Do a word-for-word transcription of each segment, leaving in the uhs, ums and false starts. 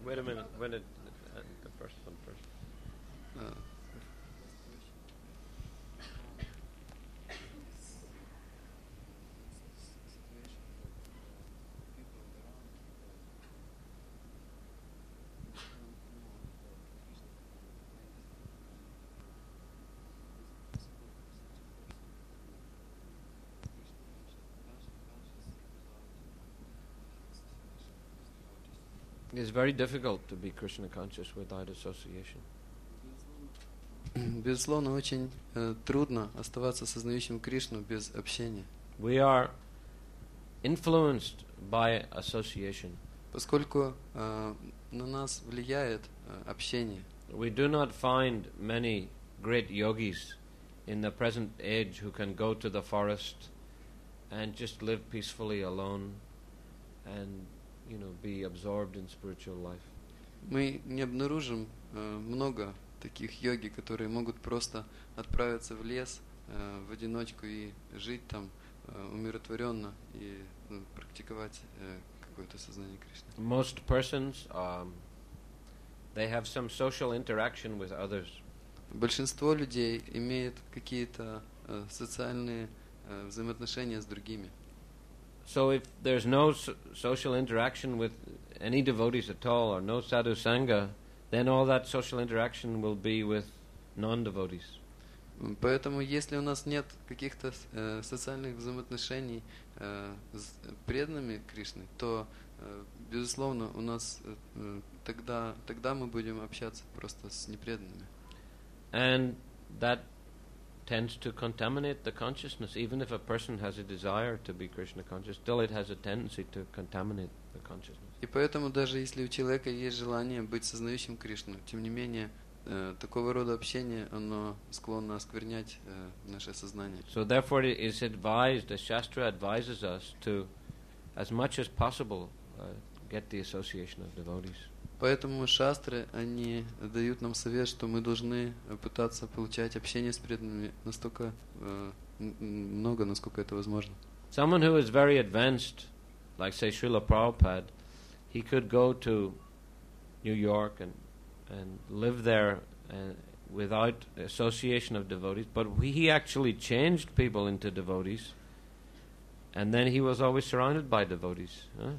Wait a minute. When it, uh, the first one first. Uh, It's very difficult to be Krishna conscious without association. Безусловно, очень э, трудно оставаться сознающим Кришну без общения, We are influenced by association. поскольку э, на нас влияет э, общение. We do not find many great yogis in the present age who can go to the forest and just live peacefully alone and, you know, be absorbed in spiritual life. Мы не обнаружим э, много таких йоги, которые могут просто отправиться в лес э, в одиночку и жить там э, умиротворенно и ну, практиковать э, какое-то сознание Кришны. Most persons, um, they have some social interaction with others. Большинство людей имеет какие-то э, социальные э, взаимоотношения с другими. So if there's no so- social interaction with any devotees at all, or no sadhu sangha, then all that social interaction will be with non-devotees. Поэтому, если у нас нет каких-то э, социальных взаимоотношений э, с преданными Кришны, то, э, безусловно, у нас э, тогда, тогда мы будем общаться просто с непреданными. And that tends to contaminate the consciousness. Even if a person has a desire to be Krishna conscious, still it has a tendency to contaminate the consciousness. И поэтому, даже если у человека есть желание быть сознающим Кришну, тем не менее, э, такого рода общение, оно склонно осквернять э, наше сознание. So therefore it is advised, the Shastra advises us to, as much as possible, uh, get the association of devotees. Поэтому шастры, они дают нам совет, что мы должны пытаться получать общение с преданными настолько э, м- м- много, насколько это возможно. Someone who is very advanced, like say Srila Prabhupada, he could go to New York and and live there uh, without association of devotees, but he actually changed people into devotees, and then he was always surrounded by devotees. Huh?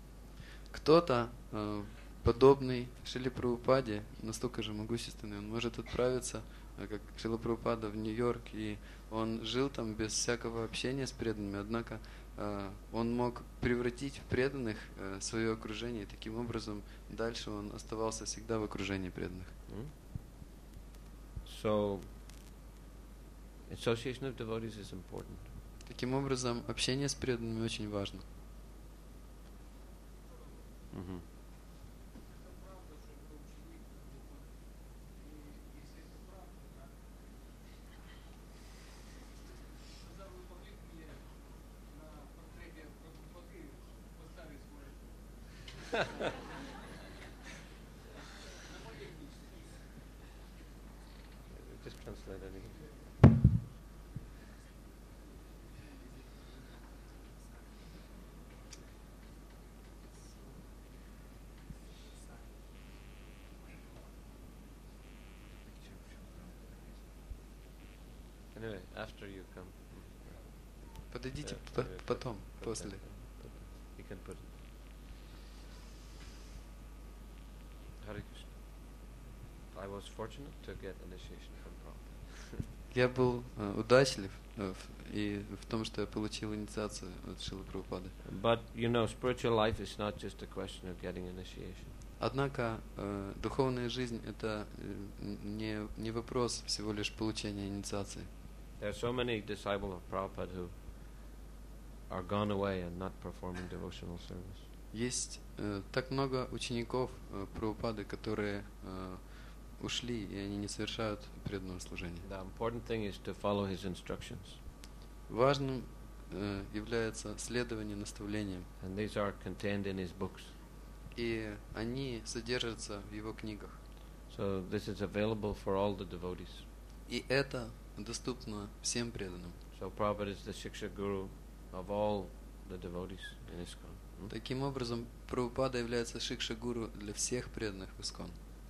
Кто-то, э, подобный Шриле Прабхупаде, настолько же могущественный, он может отправиться, э, как Шрила Прабхупада, в Нью-Йорк, и он жил там без всякого общения с преданными, однако э, он мог превратить в преданных э, свое окружение, и таким образом дальше он оставался всегда в окружении преданных. Hmm? So, association of devotees is important. Таким образом, общение с преданными очень важно. Mm-hmm. Just translate anything. Anyway, after you come. Подойдите Yeah, по- anyway, put- потом, put после. that down, put that. You can put it. Hare Krishna. I was fortunate to get initiation from Prabhupada. Я был э, удачлив э, в- и в том, что я получил инициацию от Шрилы Прабхупады. But you know, spiritual life is not just a question of getting initiation. Однако э, духовная жизнь это э, не, не вопрос всего лишь получения инициации. There are so many disciples of Prabhupada who are gone away and not performing devotional service. Есть э, так много учеников э, Прабхупады, которые э, ушли, и они не совершают преданного служения. The important thing is to follow his instructions. Важным э, является следование наставлениям, And these are contained in his books. и они содержатся в его книгах. So this is available for all the devotees. И это доступно всем преданным. So Prabhupada is the Shiksha Guru of all the devotees in ISKCON. Таким образом, Прабхупада является Шикша-гуру для всех преданных в Искон.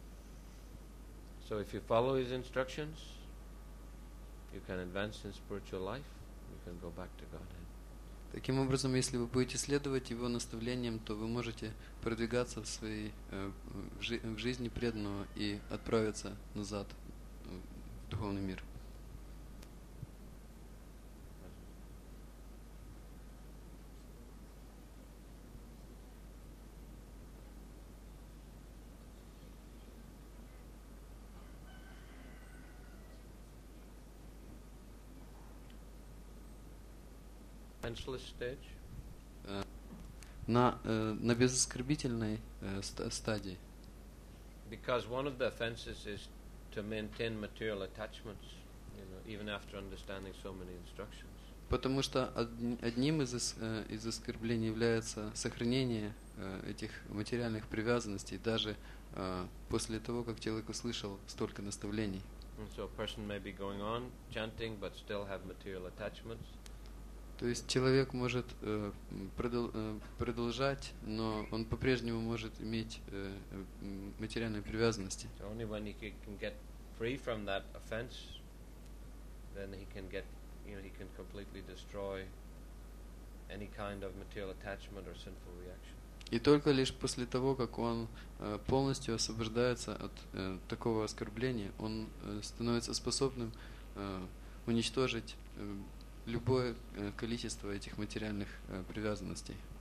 So if you follow his instructions, you can advance in spiritual life, you can go back to Godhead. Таким образом, если вы будете следовать его наставлениям, то вы можете продвигаться в своей э, в, жи в жизни преданного и отправиться назад в духовный мир. Senseless stage. На, э, на безоскорбительной э, ст стадии. Because one of the offenses is to maintain material attachments, you know, even after understanding so many instructions. Потому что одним из, э, из оскорблений является сохранение э, этих материальных привязанностей, даже э, после того, как человек услышал столько наставлений. And so a person may be going on chanting but still have material attachments. То есть человек может э, продол э, продолжать, но он по-прежнему может иметь э, материальные привязанности. So only when he can get free from that offense, then he can get, you know, he can completely destroy any kind of material attachment or sinful reaction. И только лишь после того, как он э, полностью освобождается от э, такого оскорбления, он э, становится способным э, уничтожить э, любое количество этих материальных привязанностей.